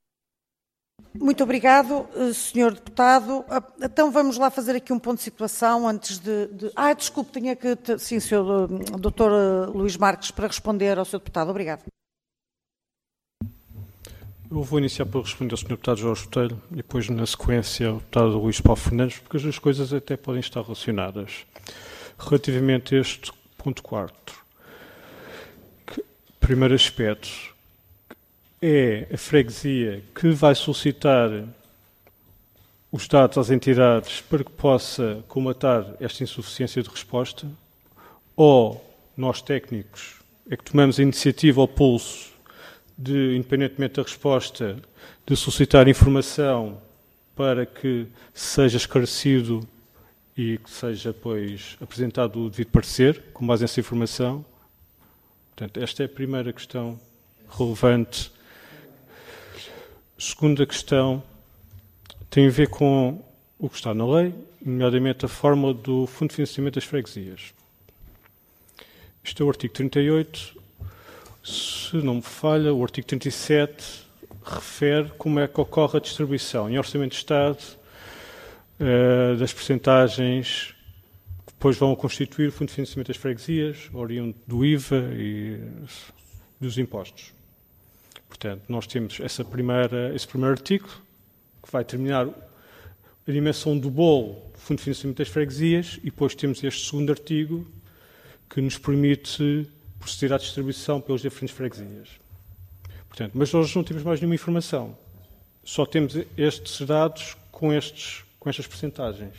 A: Muito obrigado, senhor Deputado. Então vamos lá fazer aqui um ponto de situação antes de... de... Ah, desculpe, tinha que... Sim, senhor doutor Luís Marques, para responder ao senhor Deputado. Obrigado.
B: Eu vou iniciar por responder ao senhor Deputado Jorge Botelho e depois, na sequência, ao Deputado Luís Paulo Fernandes, porque as duas coisas até podem estar relacionadas. Relativamente a este ponto quarto, que, primeiro aspecto, é a freguesia que vai solicitar os dados às entidades para que possa comatar esta insuficiência de resposta, ou nós técnicos é que tomamos a iniciativa ao pulso de, independentemente da resposta, de solicitar informação para que seja esclarecido e que seja, pois, apresentado o devido parecer, com base nessa informação. Portanto, esta é a primeira questão relevante. Segunda questão tem a ver com o que está na lei, nomeadamente a fórmula do Fundo de Financiamento das Freguesias. Isto é o artigo trinta e oito. Se não me falha, o artigo trinta e sete refere como é que ocorre a distribuição em Orçamento de Estado uh, das percentagens que depois vão constituir o Fundo de Financiamento das Freguesias, oriundo do I V A e dos impostos. Portanto, nós temos essa primeira, esse primeiro artigo, que vai determinar a dimensão do bolo do Fundo de Financiamento das Freguesias, e depois temos este segundo artigo, que nos permite proceder à distribuição pelas diferentes freguesias. Portanto, mas nós não temos mais nenhuma informação. Só temos estes dados com, estes, com estas percentagens.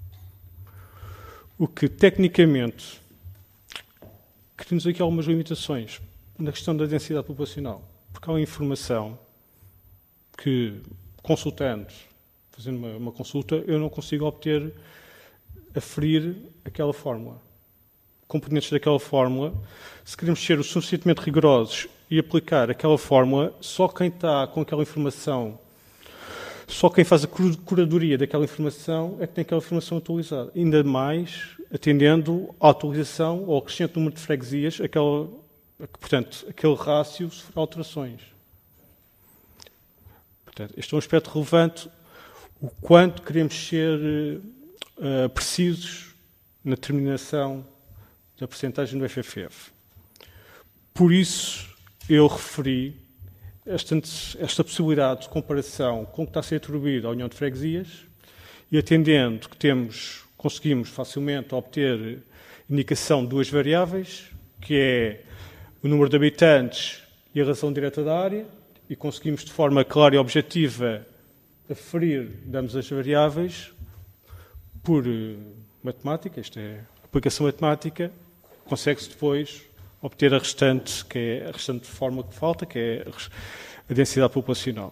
B: O que, tecnicamente, cria-nos aqui algumas limitações na questão da densidade populacional. Porque há uma informação que, consultando, fazendo uma, uma consulta, eu não consigo obter, aferir aquela fórmula. Componentes daquela fórmula, se queremos ser o suficientemente rigorosos e aplicar aquela fórmula, só quem está com aquela informação, só quem faz a curadoria daquela informação é que tem aquela informação atualizada. Ainda mais atendendo à atualização ou ao crescente número de freguesias, aquela, portanto, aquele rácio sofre alterações. Portanto, este é um aspecto relevante, o quanto queremos ser uh, precisos na determinação da percentagem do F F F. Por isso, eu referi esta, esta possibilidade de comparação com o que está a ser atribuído à União de Freguesias e atendendo que temos, conseguimos facilmente obter indicação de duas variáveis, que é o número de habitantes e a razão direta da área, e conseguimos de forma clara e objetiva aferir, damos as variáveis por uh, matemática, isto é aplicação matemática, consegue-se depois obter a restante, que é a restante fórmula que falta, que é a densidade populacional.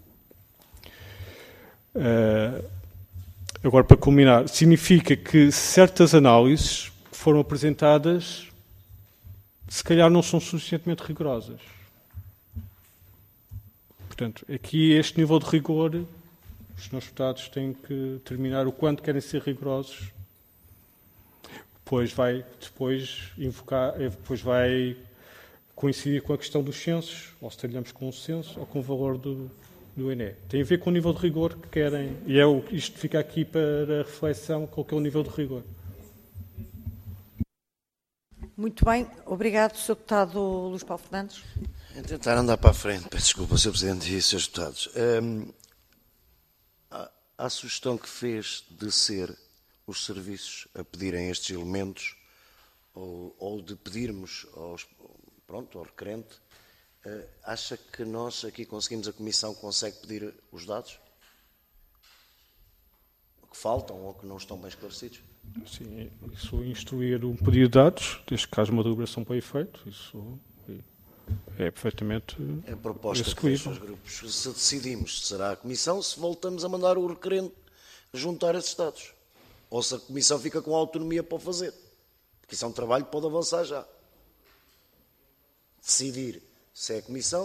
B: Uh, agora, para culminar, significa que certas análises que foram apresentadas, se calhar não são suficientemente rigorosas. Portanto, aqui este nível de rigor, os senhores deputados têm que determinar o quanto querem ser rigorosos. Depois vai depois invocar, depois vai coincidir com a questão dos censos, ou se trabalhamos com o censo ou com o valor do, do E N E. Tem a ver com o nível de rigor que querem, e é o, isto fica aqui para a reflexão, qual que é o nível de rigor.
A: Muito bem, obrigado, senhor Deputado Luís Paulo Fernandes.
E: Em tentar andar para a frente, peço desculpa, senhor Presidente e senhores Deputados. Hum, a, a sugestão que fez de ser os serviços a pedirem estes elementos, ou, ou de pedirmos aos, pronto, ao requerente, uh, acha que nós aqui conseguimos, a Comissão consegue pedir os dados que faltam ou que não estão bem esclarecidos?
B: Sim, isso instruir um pedido de dados, desde que haja uma deliberação para efeito, isso é perfeitamente
E: é a proposta que fez aos grupos. Se decidimos, será a Comissão, se voltamos a mandar o requerente juntar esses dados. Ou se a Comissão fica com autonomia para o fazer. Porque isso é um trabalho que pode avançar já. Decidir se é a Comissão.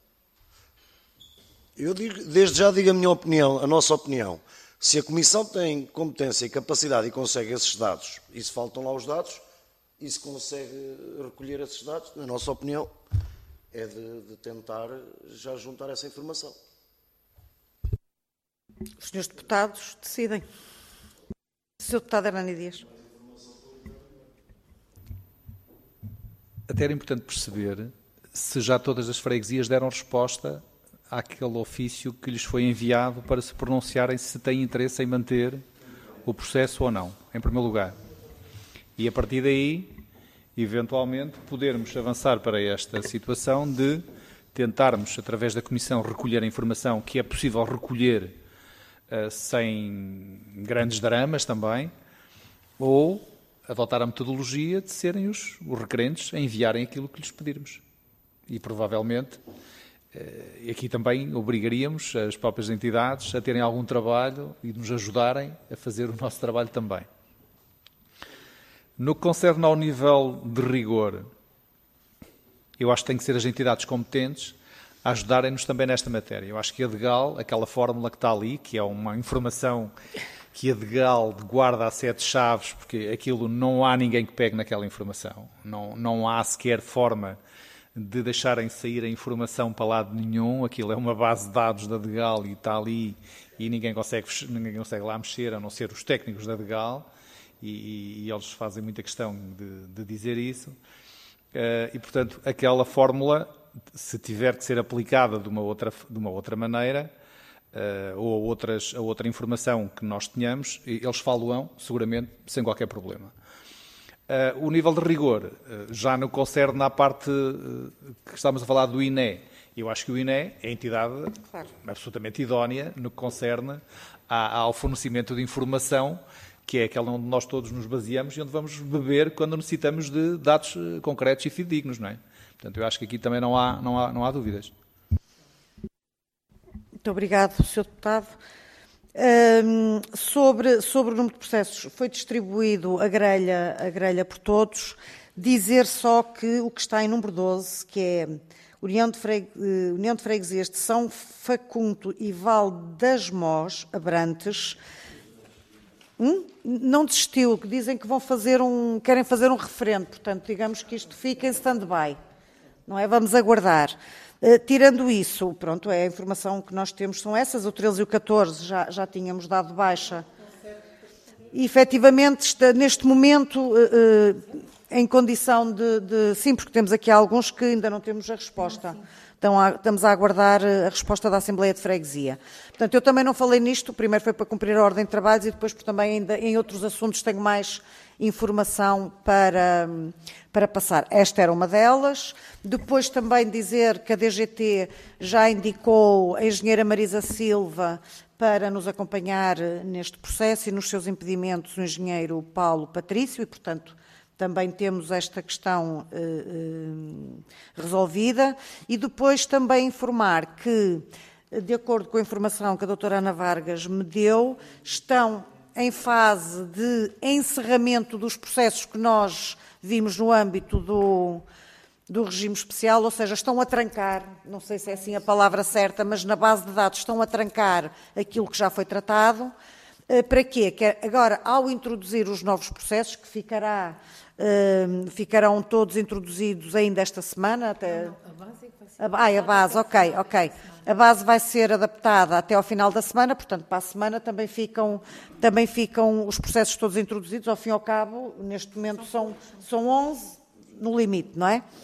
E: Eu digo, desde já digo a minha opinião, a nossa opinião. Se a Comissão tem competência e capacidade e consegue esses dados, e se faltam lá os dados, e se consegue recolher esses dados, na nossa opinião, é de, de tentar já juntar essa informação.
A: Os senhores deputados decidem. senhor Deputado Hernani Dias.
D: Até era importante perceber se já todas as freguesias deram resposta àquele ofício que lhes foi enviado para se pronunciarem se têm interesse em manter o processo ou não, em primeiro lugar. E a partir daí, eventualmente, podermos avançar para esta situação de tentarmos, através da Comissão, recolher a informação que é possível recolher uh, sem grandes dramas também, ou adotar a metodologia de serem os, os requerentes a enviarem aquilo que lhes pedirmos. E provavelmente, uh, aqui também obrigaríamos as próprias entidades a terem algum trabalho e nos ajudarem a fazer o nosso trabalho também. No que concerne ao nível de rigor, eu acho que tem que ser as entidades competentes a ajudarem-nos também nesta matéria. Eu acho que a DGAL, aquela fórmula que está ali, que é uma informação que a DGAL guarda a sete chaves, porque aquilo não há ninguém que pegue naquela informação. Não, não há sequer forma de deixarem sair a informação para lado nenhum. Aquilo é uma base de dados da DGAL e está ali e ninguém consegue, ninguém consegue lá mexer, a não ser os técnicos da DGAL. E, e, e eles fazem muita questão de, de dizer isso. Uh, e, portanto, aquela fórmula, se tiver que ser aplicada de uma outra, de uma outra maneira, uh, ou a, outras, a outra informação que nós tenhamos, eles falam seguramente sem qualquer problema. Uh, o nível de rigor, uh, já no concerne à parte uh, que estamos a falar do I N E. Eu acho que o I N E é a entidade claro. absolutamente idónea no que concerne à, ao fornecimento de informação, que é aquela onde nós todos nos baseamos e onde vamos beber quando necessitamos de dados concretos e fidedignos, não é? Portanto, eu acho que aqui também não há, não há, não há dúvidas.
A: Muito obrigado, senhor Deputado. Um, sobre, sobre o número de processos, foi distribuído a grelha, a grelha por todos. Dizer só que o que está em número doze, que é União de, Fregue, União de Freguesias de São Facunto e Val das Mós, Abrantes, Hum? não desistiu, que dizem que vão fazer um, querem fazer um referendo, portanto, digamos que isto fica em stand-by, não é? Vamos aguardar. Uh, tirando isso, pronto, é a informação que nós temos são essas, o treze e o catorze já, já tínhamos dado baixa. E, efetivamente, está, neste momento, uh, uh, em condição de, de... Sim, porque temos aqui alguns que ainda não temos a resposta. Então, estamos a aguardar a resposta da Assembleia de Freguesia. Portanto, eu também não falei nisto, primeiro foi para cumprir a ordem de trabalhos e depois porque também ainda em outros assuntos tenho mais informação para, para passar. Esta era uma delas. Depois também dizer que a D G T já indicou a engenheira Marisa Silva para nos acompanhar neste processo e nos seus impedimentos o engenheiro Paulo Patrício e, portanto, também temos esta questão uh, uh, resolvida e depois também informar que, de acordo com a informação que a doutora Ana Vargas me deu, estão em fase de encerramento dos processos que nós vimos no âmbito do, do regime especial, ou seja, estão a trancar, não sei se é assim a palavra certa, mas na base de dados estão a trancar aquilo que já foi tratado. Uh, para quê? Que agora, ao introduzir os novos processos, que ficará... Uh, ficarão todos introduzidos ainda esta semana. Até... Não, a base é que vai ser... Ah, a base, ok, ok. A base vai ser adaptada até ao final da semana, portanto, para a semana também ficam, também ficam os processos todos introduzidos. Ao fim e ao cabo, neste momento são, são onze, no limite, não é?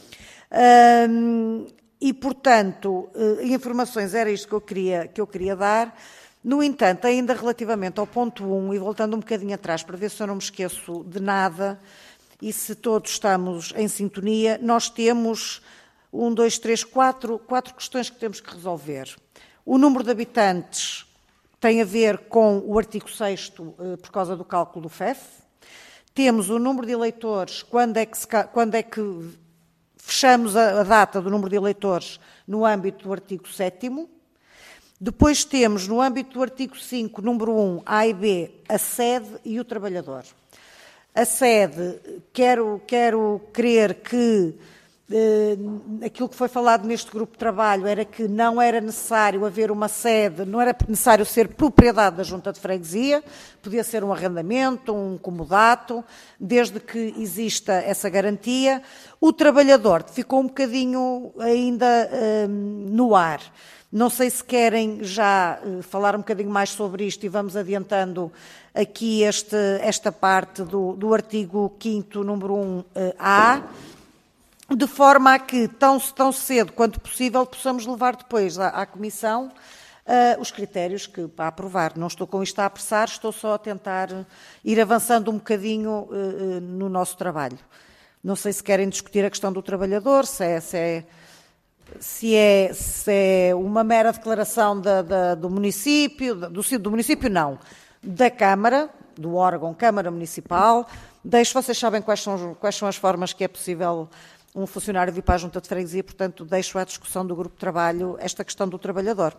A: Uh, e, portanto, uh, informações, era isto que eu queria, que eu queria dar. No entanto, ainda relativamente ao ponto um, e voltando um bocadinho atrás, para ver se eu não me esqueço de nada, e se todos estamos em sintonia, nós temos um, dois, três, quatro, quatro questões que temos que resolver. O número de habitantes tem a ver com o artigo sexto, por causa do cálculo do F E F. Temos o número de eleitores, quando é que, se, quando é que fechamos a, a data do número de eleitores no âmbito do artigo sétimo. Depois temos, no âmbito do artigo cinco, número um, A e B, a sede e o trabalhador. A sede, quero, quero crer que eh, aquilo que foi falado neste grupo de trabalho era que não era necessário haver uma sede, não era necessário ser propriedade da Junta de Freguesia, podia ser um arrendamento, um comodato, desde que exista essa garantia. O trabalhador ficou um bocadinho ainda eh, no ar. Não sei se querem já uh, falar um bocadinho mais sobre isto e vamos adiantando aqui este, esta parte do, do artigo quinto, número um, uh, A. de forma a que, tão, tão cedo quanto possível, possamos levar depois à, à Comissão uh, os critérios que, para aprovar. Não estou com isto a apressar, estou só a tentar ir avançando um bocadinho uh, no nosso trabalho. Não sei se querem discutir a questão do trabalhador, se é, se é, se é, se é uma mera declaração da, da, do município, do, do município não, da Câmara, do órgão Câmara Municipal. Deixo, vocês sabem quais são, quais são as formas que é possível um funcionário vir para a Junta de Freguesia, portanto, deixo à discussão do Grupo de Trabalho esta questão do trabalhador.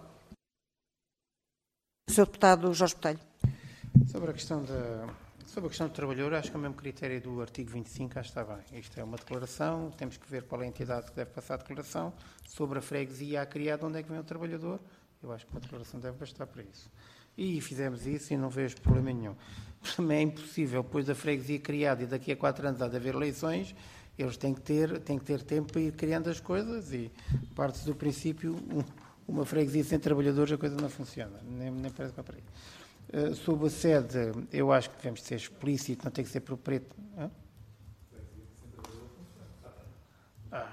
A: senhor Deputado Jorge Botelho.
C: Sobre a questão da... Sobre a questão do trabalhador, acho que é o mesmo critério do artigo vinte e cinco, acho que está bem. Isto é uma declaração, temos que ver qual é a entidade que deve passar a declaração. Sobre a freguesia a criar, de onde é que vem o trabalhador? Eu acho que uma declaração deve bastar para isso. E fizemos isso e não vejo problema nenhum. Também é impossível, depois da freguesia criada e daqui a quatro anos há de haver eleições, eles têm que ter, têm que ter tempo para ir criando as coisas e parte do princípio, uma freguesia sem trabalhadores, a coisa não funciona. Nem, nem parece que é para aí. Uh, sobre a sede, eu acho que devemos ser explícito, não tem que ser por preto. Hã? Ah.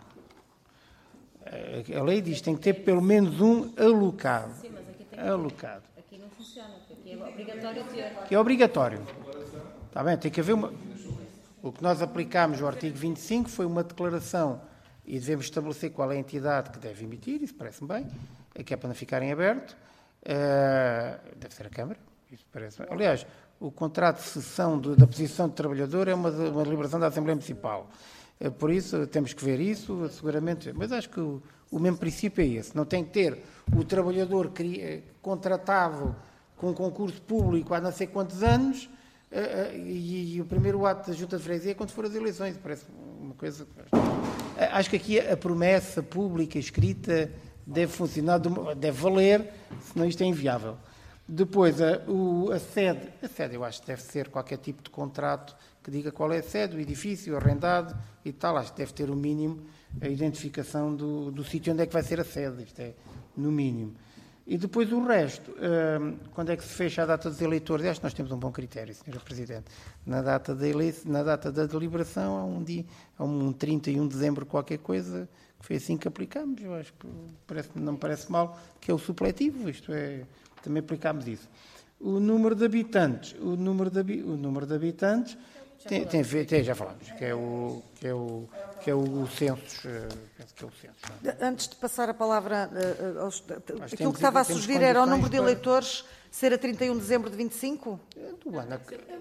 C: A lei diz que tem que ter pelo menos um alocado.
F: Sim, mas aqui tem
C: alocado.
F: Aqui não funciona, porque aqui é obrigatório ter.
C: Que é obrigatório. Está bem, tem que haver uma... O que nós aplicámos ao artigo vinte e cinco foi uma declaração e devemos estabelecer qual é a entidade que deve emitir, isso parece-me bem, que é para não ficar em aberto. Uh, deve ser a Câmara. Isso parece bem. Aliás, o contrato de cessão de, da posição de trabalhador é uma, uma deliberação da Assembleia Municipal. Uh, por isso, temos que ver isso, seguramente. Mas acho que o, o mesmo princípio é esse. Não tem que ter o trabalhador cri, contratado com concurso público há não sei quantos anos uh, uh, e, e o primeiro ato da Junta de Freguesia é quando for as eleições. Parece uma coisa... Uh, acho que aqui a promessa pública escrita deve funcionar, deve valer, senão isto é inviável. Depois, a, o, a sede, a sede eu acho que deve ser qualquer tipo de contrato que diga qual é a sede, o edifício, arrendado e tal. Acho que deve ter o mínimo a identificação do, do sítio onde é que vai ser a sede, isto é, no mínimo. E depois o resto, hum, quando é que se fecha a data dos eleitores? Acho que nós temos um bom critério, senhora Presidente. Na data da, eleição, na data da deliberação, há um dia, há um trinta e um de dezembro qualquer coisa, que foi assim que aplicámos. Eu acho que parece, não me parece mal, que é o supletivo, isto é... Também aplicámos isso. O número de habitantes, o número de, o número de habitantes tem, tem, tem, já falámos, que é o que é o que é o censo, penso que é o censo.
A: Antes de passar a palavra uh, aos, aquilo que estava a sugerir era o número de eleitores ser a trinta e um de dezembro de vinte e cinco?
C: Do ano.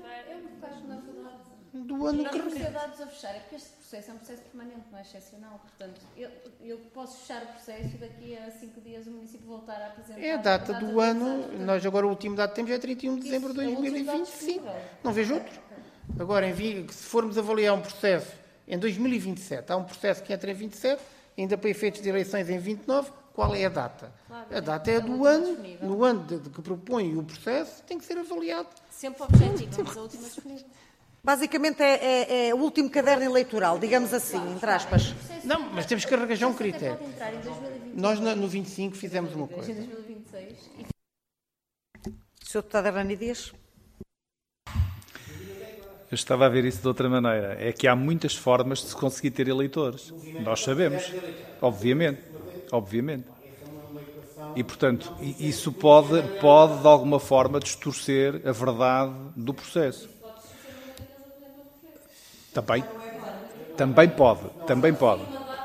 F: Do ano que... Nós vamos ter dados a fechar, é porque este processo é um processo permanente, não é excepcional. Portanto, eu, eu posso fechar o processo e daqui a cinco dias o município voltar a apresentar...
C: É a data a do ano, portanto, nós agora o último dado que temos é trinta e um de dezembro de dois mil e vinte e cinco. Não vejo outro. Agora, em, se formos avaliar um processo em dois mil e vinte e sete, há um processo que entra em vinte e sete, ainda para efeitos de eleições em vinte e nove, qual é a data? Claro, a data é, é do ano, disponível. No ano de, de que propõe o processo, tem que ser avaliado.
F: Sempre objetivo, mas a última disponível.
A: Basicamente é, é, é o último caderno eleitoral, digamos assim, entre aspas.
C: Não, mas temos que arranjar um critério. Nós no vinte e cinco fizemos uma coisa.
A: senhor Deputado Hernani Dias.
D: Eu estava a ver isso de outra maneira. É que há muitas formas de se conseguir ter eleitores. Nós sabemos. Obviamente. Obviamente. E, portanto, isso pode, pode de alguma forma distorcer a verdade do processo. Também, também pode, também pode.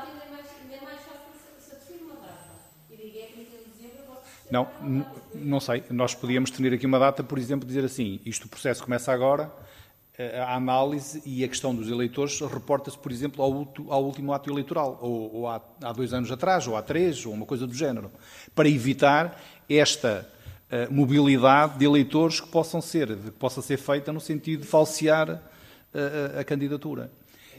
D: Não, não sei. Nós podíamos ter aqui uma data, por exemplo, dizer assim, isto o processo começa agora, a análise e a questão dos eleitores reporta-se, por exemplo, ao, ao último ato eleitoral, ou, ou há, há dois anos atrás, ou há três, ou uma coisa do género, para evitar esta uh, mobilidade de eleitores que possam ser, que possa ser feita no sentido de falsear A, a, a candidatura.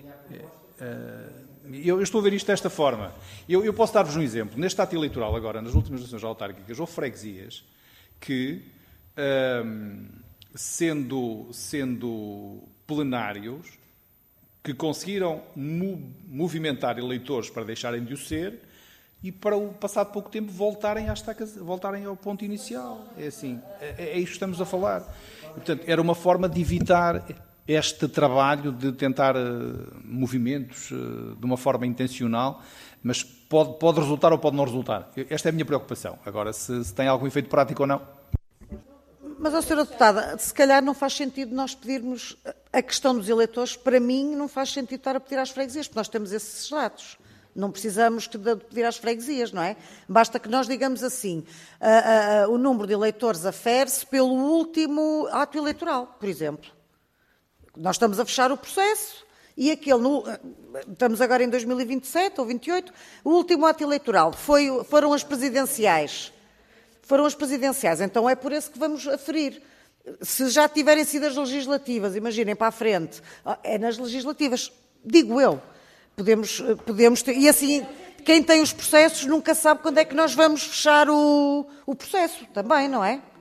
D: Eu, eu estou a ver isto desta forma. Eu, eu posso dar-vos um exemplo. Neste ato eleitoral, agora, nas últimas eleições autárquicas, houve freguesias que, um, sendo, sendo plenários, que conseguiram movimentar eleitores para deixarem de o ser e, para o passado pouco tempo, voltarem, à estaca, voltarem ao ponto inicial. É assim. É, é isto que estamos a falar. E, portanto, era uma forma de evitar este trabalho de tentar uh, movimentos uh, de uma forma intencional, mas pode, pode resultar ou pode não resultar. Esta é a minha preocupação. Agora, se, se tem algum efeito prático ou não.
A: Mas, ó, senhora Deputada, se calhar não faz sentido nós pedirmos a questão dos eleitores. Para mim, não faz sentido estar a pedir às freguesias, porque nós temos esses dados. Não precisamos de pedir às freguesias, não é? Basta que nós digamos assim, uh, uh, o número de eleitores afere-se pelo último ato eleitoral, por exemplo. Nós estamos a fechar o processo e aquele, no, estamos agora em dois mil e vinte e sete ou vinte e oito, o último ato eleitoral foi, foram as presidenciais. Foram as presidenciais, então é por isso que vamos aferir. Se já tiverem sido as legislativas, imaginem para a frente, é nas legislativas, digo eu. Podemos, podemos ter, e assim, quem tem os processos nunca sabe quando é que nós vamos fechar o, o processo, também, não é?